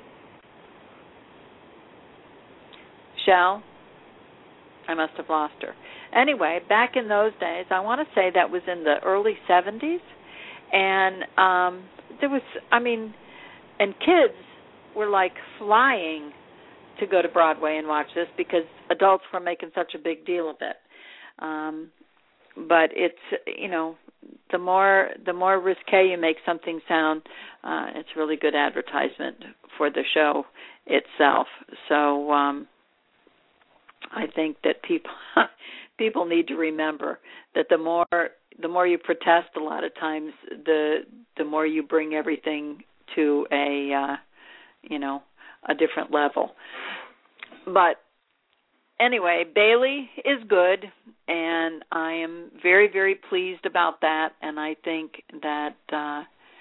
Shell? I must have lost her. Anyway, back in those days, I want to say that was in the early seventies, and um, there was, I mean, and kids were like flying to go to Broadway and watch this because adults were making such a big deal of it. Um, but it's, you know, the more the more risque you make something sound, uh, it's really good advertisement for the show itself. So um, I think that people people need to remember that the more the more you protest, a lot of times the the more you bring everything to a uh, you know a different level. But anyway, Bailey is good, and I am very, very pleased about that. And I think that uh,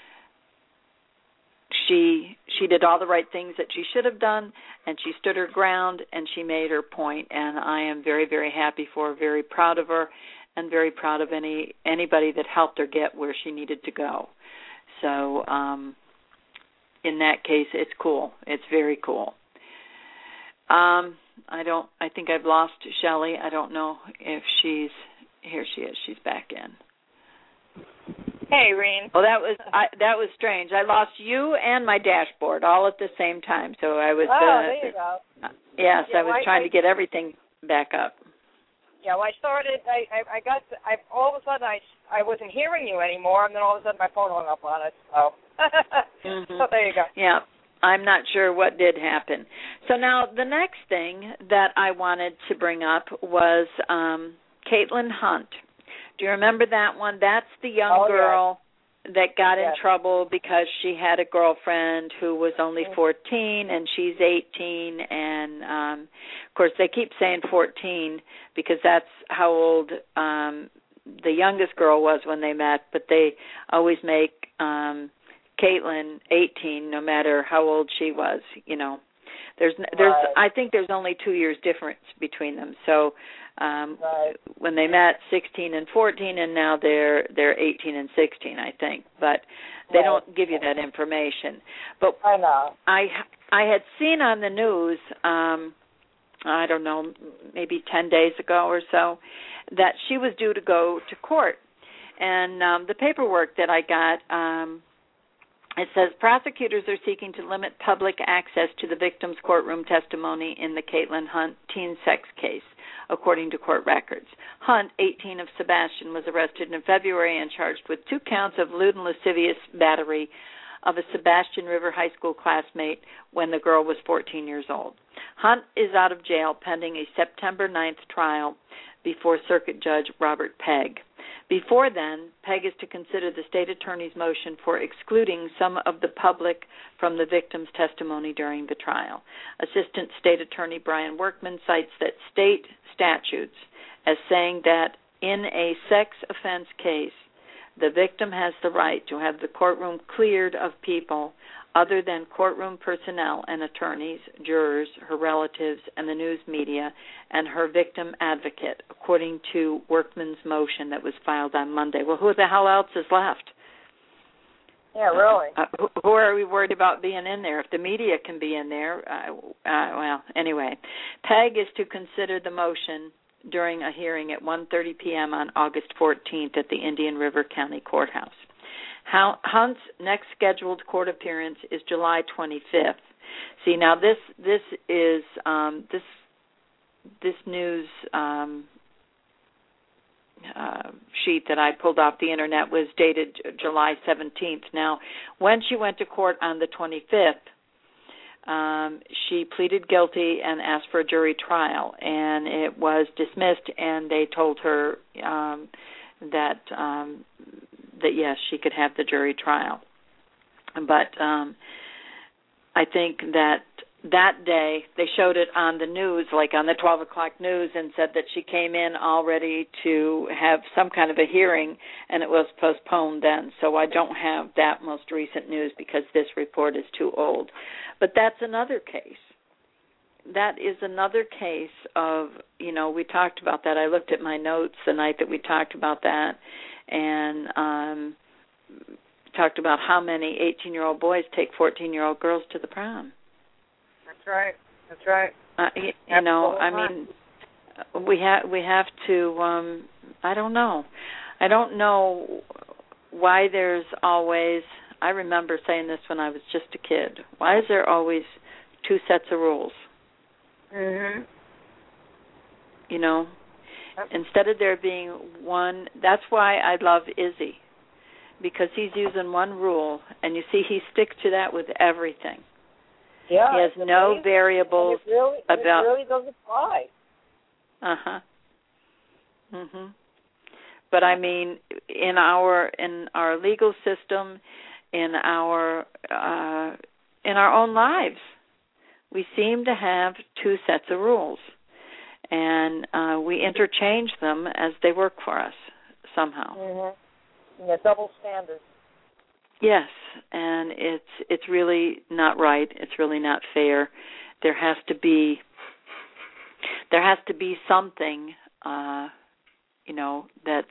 she she did all the right things that she should have done, and she stood her ground, and she made her point. And I am very, very happy for her, very proud of her, and very proud of any anybody that helped her get where she needed to go. So um, in that case, it's cool. It's very cool. Um, I don't. I think I've lost Shelley. I don't know if she's here. She is. She's back in.
Hey, Reen.
Oh, that was I, that was strange. I lost you and my dashboard all at the same time. So I was.
Oh,
uh,
there you go.
Uh, yes,
yeah,
I was
well,
trying
I,
to get everything back up.
Yeah, well, I started. I I, I got. To, I all of a sudden I I wasn't hearing you anymore, and then all of a sudden my phone hung up on it. So.
mm-hmm.
So there you go.
Yeah. I'm not sure what did happen. So now the next thing that I wanted to bring up was um, Caitlin Hunt. Do you remember that one? That's the young
oh,
girl
yes.
that got
yes.
in trouble because she had a girlfriend who was only fourteen and she's eighteen. And, um, of course, they keep saying fourteen because that's how old um, the youngest girl was when they met, but they always make um, Caitlin eighteen, no matter how old she was. You know, there's there's
right.
I think there's only two years difference between them. So um,
right.
when they met, sixteen and fourteen, and now they're they're eighteen and sixteen, I think. But they
right.
don't give you that information. But
I know.
I I had seen on the news, um, I don't know, maybe ten days ago or so, that she was due to go to court, and um, the paperwork that I got. Um, It says prosecutors are seeking to limit public access to the victim's courtroom testimony in the Caitlin Hunt teen sex case, according to court records. Hunt, eighteen, of Sebastian, was arrested in February and charged with two counts of lewd and lascivious battery of a Sebastian River High School classmate when the girl was fourteen years old. Hunt is out of jail pending a September ninth trial before Circuit Judge Robert Pegg. Before then, Pegg is to consider the state attorney's motion for excluding some of the public from the victim's testimony during the trial. Assistant State Attorney Brian Workman cites that state statutes as saying that in a sex offense case, the victim has the right to have the courtroom cleared of people other than courtroom personnel and attorneys, jurors, her relatives, and the news media, and her victim advocate, according to Workman's motion that was filed on Monday. Well, who the hell else is left?
Yeah, really.
Uh, who, who are we worried about being in there? If the media can be in there, uh, uh, well, anyway. Pegg is to consider the motion during a hearing at one thirty p.m. on August fourteenth at the Indian River County Courthouse. Hunt's next scheduled court appearance is July twenty-fifth. See, now this this is um, this this news um, uh, sheet that I pulled off the internet was dated July seventeenth. Now, when she went to court on the twenty-fifth, um, she pleaded guilty and asked for a jury trial, and it was dismissed. And they told her um, that. Um, that yes, she could have the jury trial. But um, I think that that day they showed it on the news, like on the twelve o'clock news, and said that she came in all ready to have some kind of a hearing, and it was postponed then. So I don't have that most recent news because this report is too old. But that's another case. That is another case of, you know, we talked about that. I looked at my notes the night that we talked about that, and um, talked about how many eighteen-year-old boys take fourteen-year-old girls to the prom.
That's right. That's right.
Uh, you, you know, I mean, we have we have to. Um, I don't know. I don't know why there's always. I remember saying this when I was just a kid. Why is there always two sets of rules?
Mhm.
You know. Instead of there being one, that's why I love Izzy, because he's using one rule, and you see he sticks to that with everything.
Yeah,
he has no amazing. variables
it really,
about.
It really does apply.
Uh huh. Mhm. But I mean, in our in our legal system, in our uh, in our own lives, we seem to have two sets of rules. And uh, we interchange them as they work for us somehow.
Mm-hmm. Yeah, double standards.
Yes, and it's it's really not right. It's really not fair. There has to be there has to be something, uh, you know, that's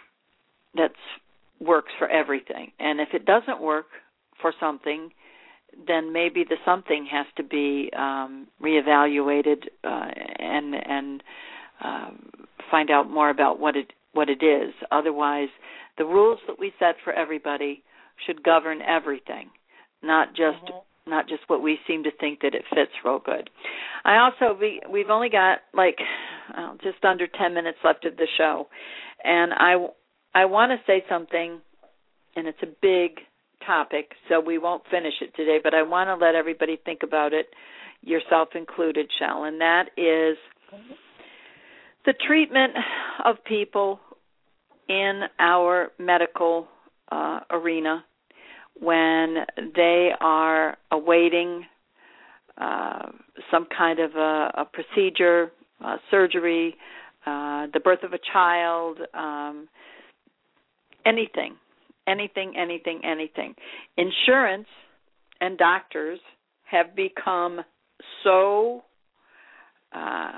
that's works for everything. And if it doesn't work for something, then maybe the something has to be um, reevaluated uh, and and uh, find out more about what it what it is. Otherwise, the rules that we set for everybody should govern everything, not just mm-hmm. not just what we seem to think that it fits real good. I also we we've only got like uh, just under ten minutes left of the show, and I I want to say something, and it's a big topic, so we won't finish it today, but I want to let everybody think about it, yourself included, Shell, and that is the treatment of people in our medical uh, arena when they are awaiting uh, some kind of a, a procedure, uh, surgery, uh, the birth of a child, um, anything. Anything, anything, anything. Insurance and doctors have become so, uh,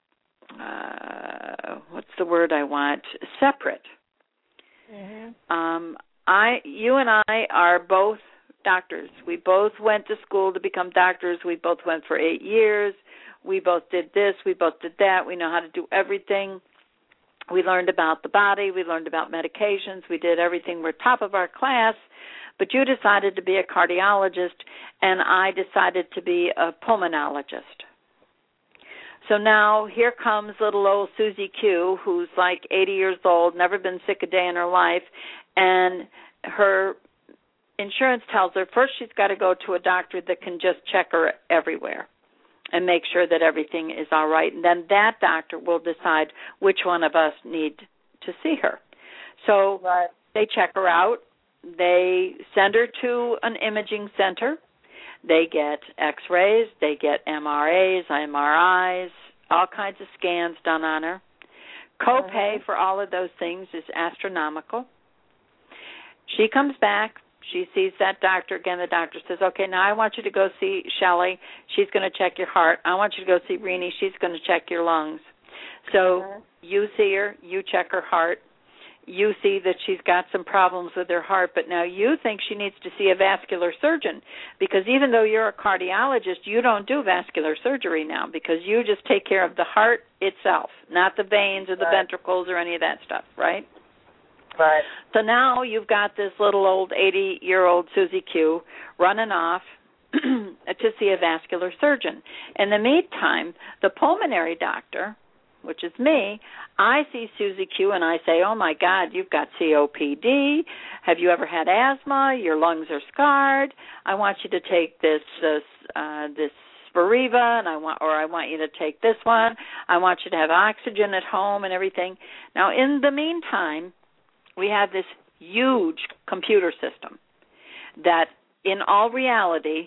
uh, what's the word I want, separate. Mm-hmm. Um, I, you and I are both doctors. We both went to school to become doctors. We both went for eight years. We both did this. We both did that. We know how to do everything. We learned about the body. We learned about medications. We did everything. We're top of our class. But you decided to be a cardiologist, and I decided to be a pulmonologist. So now here comes little old Susie Q, who's like eighty years old, never been sick a day in her life, and her insurance tells her first she's got to go to a doctor that can just check her everywhere and make sure that everything is all right. And then that doctor will decide which one of us need to see her. So right. They check her out. They send her to an imaging center. They get x-rays. They get M R As, M R Is, all kinds of scans done on her. Copay uh-huh. for all of those things is astronomical. She comes back. She sees that doctor again. The doctor says, okay, now I want you to go see Shelley. She's going to check your heart. I want you to go see Renee. She's going to check your lungs. So uh-huh. you see her. You check her heart. You see that she's got some problems with her heart, but now you think she needs to see a vascular surgeon because even though you're a cardiologist, you don't do vascular surgery now because you just take care of the heart itself, not the veins or the right. ventricles or any of that stuff, right?
Right.
So now you've got this little old eighty-year-old Susie Q running off to see a vascular surgeon. In the meantime, the pulmonary doctor, which is me, I see Susie Q and I say, oh, my God, you've got C O P D. Have you ever had asthma? Your lungs are scarred. I want you to take this this, uh, this Spiriva, and I want, or I want you to take this one. I want you to have oxygen at home and everything. Now, in the meantime, we have this huge computer system that, in all reality,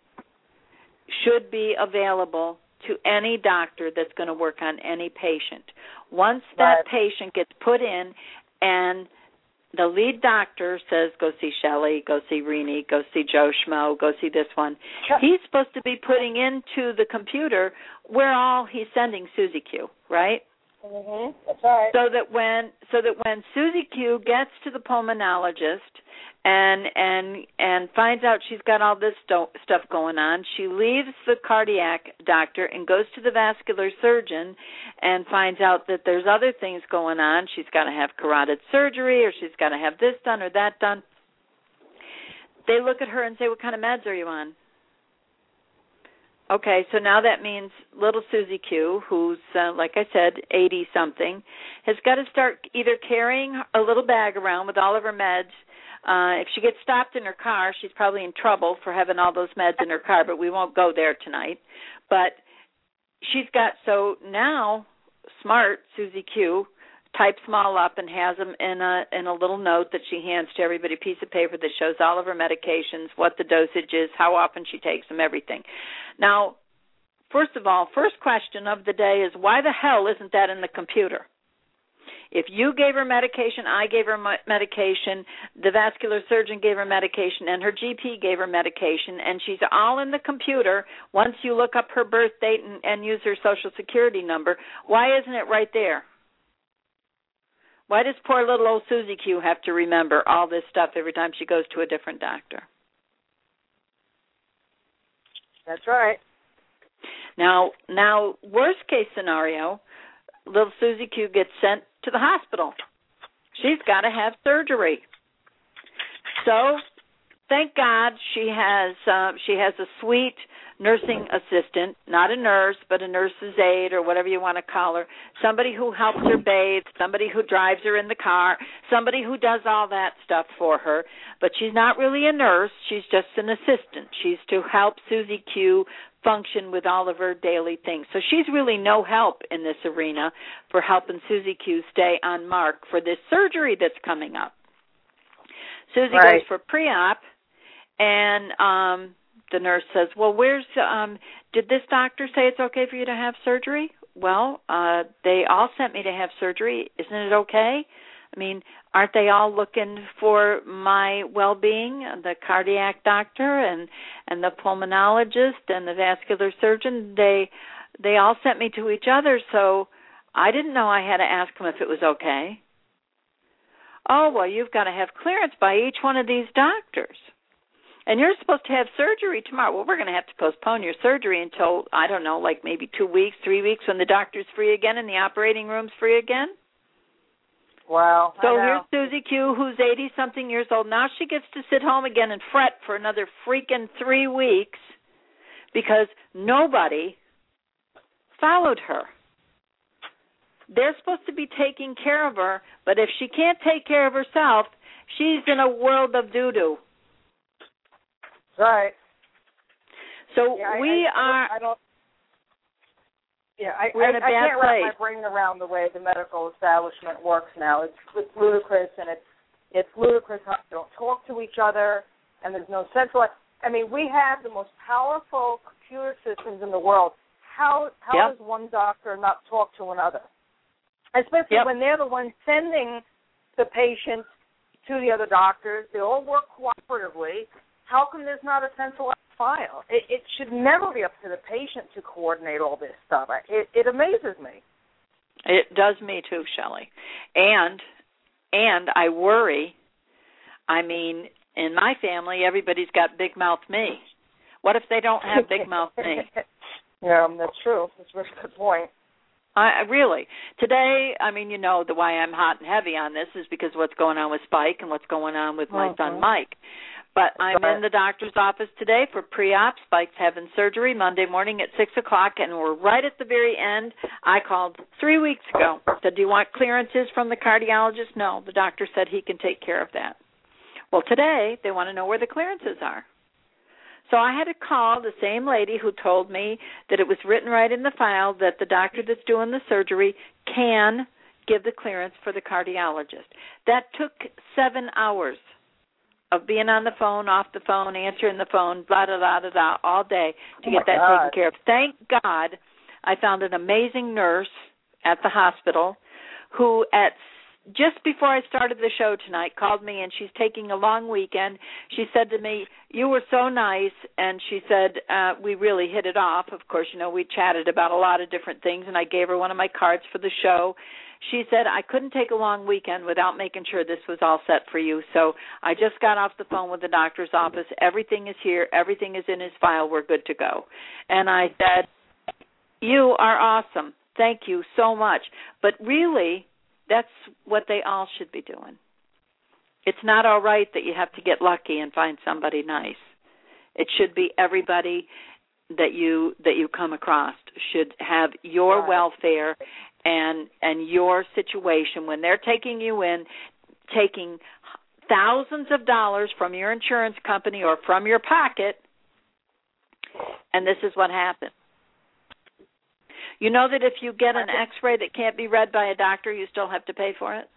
should be available to any doctor that's going to work on any patient. Once that right. patient gets put in and the lead doctor says, go see Shelley, go see Renee, go see Joe Schmo, go see this one, he's supposed to be putting into the computer where all he's sending Susie Q, right?
Mm-hmm. That's right.
So that when so that when Susie Q gets to the pulmonologist and and and finds out she's got all this sto- stuff going on, she leaves the cardiac doctor and goes to the vascular surgeon and finds out that there's other things going on. She's got to have carotid surgery, or she's got to have this done or that done. They look at her and say, what kind of meds are you on? Okay, so now that means little Susie Q, who's, uh, like I said, eighty-something, has got to start either carrying a little bag around with all of her meds. Uh, if she gets stopped in her car, she's probably in trouble for having all those meds in her car, but we won't go there tonight. But she's got, so now, smart Susie Q types them all up and has them in a in a little note that she hands to everybody, a piece of paper that shows all of her medications, what the dosage is, how often she takes them, everything. Now, first of all, first question of the day is, why the hell isn't that in the computer? If you gave her medication, I gave her medication, the vascular surgeon gave her medication, and her G P gave her medication, and she's all in the computer, once you look up her birth date and, and use her Social Security number, why isn't it right there? Why does poor little old Susie Q have to remember all this stuff every time she goes to a different doctor?
That's right.
Now, now, worst case scenario, little Susie Q gets sent to the hospital. She's got to have surgery. So, thank God she has uh, she has a sweet nursing assistant, not a nurse, but a nurse's aide or whatever you want to call her, somebody who helps her bathe, somebody who drives her in the car, somebody who does all that stuff for her. But she's not really a nurse. She's just an assistant. She's to help Susie Q function with all of her daily things. So she's really no help in this arena for helping Susie Q stay on mark for this surgery that's coming up. Susie
right.
goes for pre-op, and um, the nurse says, well, where's, um, did this doctor say it's okay for you to have surgery? Well, uh, they all sent me to have surgery. Isn't it okay? I mean, aren't they all looking for my well-being? The cardiac doctor and, and the pulmonologist and the vascular surgeon, they they all sent me to each other, so I didn't know I had to ask them if it was okay. Oh, well, you've got to have clearance by each one of these doctors. And you're supposed to have surgery tomorrow. Well, we're going to have to postpone your surgery until, I don't know, like maybe two weeks, three weeks when the doctor's free again and the operating room's free again.
Wow.
So here's Susie Q, who's eighty-something years old. Now she gets to sit home again and fret for another freaking three weeks because nobody followed her. They're supposed to be taking care of her, but if she can't take care of herself, she's in a world of doo-doo.
Right.
So
yeah,
we
I, I,
are.
I don't. Yeah, I,
we're in a
I,
bad
I can't
place.
wrap my brain around the way the medical establishment works now. It's, it's ludicrous, and it's it's ludicrous how they don't talk to each other, and there's no central. I mean, we have the most powerful computer systems in the world. How how
yep.
does one doctor not talk to another? Especially
yep.
when they're the ones sending the patient to the other doctors. They all work cooperatively. How come there's not a centralized file? It, it should never be up to the patient to coordinate all this stuff. It, it amazes me.
It does me too, Shelley. And and I worry. I mean, in my family, everybody's got big mouth me. What if they don't have big mouth me?
Yeah, that's true. That's a very good point.
I really. Today, I mean, you know, the why I'm hot and heavy on this is because what's going on with Spike and what's going on with my
mm-hmm.
son Mike. But I'm in the doctor's office today for pre-op. Spike's having surgery Monday morning at six o'clock, and we're right at the very end. I called three weeks ago. Said, do you want clearances from the cardiologist? No. The doctor said he can take care of that. Well, today they want to know where the clearances are. So I had to call the same lady who told me that it was written right in the file that the doctor that's doing the surgery can give the clearance for the cardiologist. That took seven hours of being on the phone, off the phone, answering the phone, blah, blah, blah, blah, blah, all day to
oh
get that
God.
taken care of. Thank God I found an amazing nurse at the hospital who at just before I started the show tonight called me, and she's taking a long weekend. She said to me, you were so nice, and she said, uh, we really hit it off. Of course, you know, we chatted about a lot of different things, and I gave her one of my cards for the show. She said, I couldn't take a long weekend without making sure this was all set for you. So I just got off the phone with the doctor's office. Everything is here. Everything is in his file. We're good to go. And I said, you are awesome. Thank you so much. But really, that's what they all should be doing. It's not all right that you have to get lucky and find somebody nice. It should be everybody that you that you come across should have your
right.
welfare and and your situation when they're taking you in, taking thousands of dollars from your insurance company or from your pocket, and this is what happens. You know that if you get an X-ray that can't be read by a doctor, you still have to pay for it?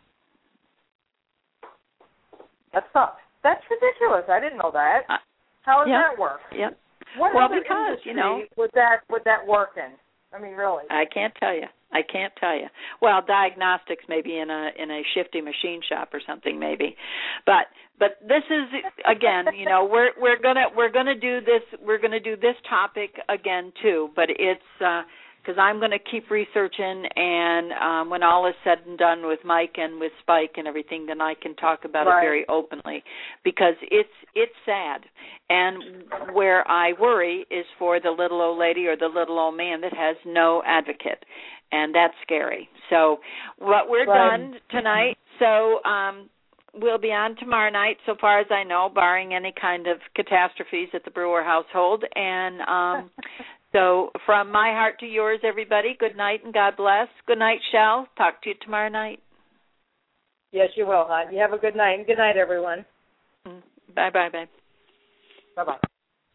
That's not. That's ridiculous. I didn't know that. Uh, How does
yep,
that work?
Yep.
What
well,
other
because,
industry
you know,
would that would that work in? I mean, really?
I can't tell you. I can't tell you. Well, diagnostics maybe in a in a shifty machine shop or something maybe, but but this is again, you know, we're we're gonna we're gonna do this we're gonna do this topic again too. But it's uh, because I'm going to keep researching, and um, when all is said and done with Mike and with Spike and everything, then I can talk about
right.
it very openly, because it's it's sad. And where I worry is for the little old lady or the little old man that has no advocate, and that's scary. So what we're
right.
done tonight, so um, we'll be on tomorrow night, so far as I know, barring any kind of catastrophes at the Brewer household. And um, so from my heart to yours, everybody, good night and God bless. Good night, Shell. Talk to you tomorrow night.
Yes, you will, hon. You have a good night. Good night, everyone.
Bye-bye, babe.
Bye-bye.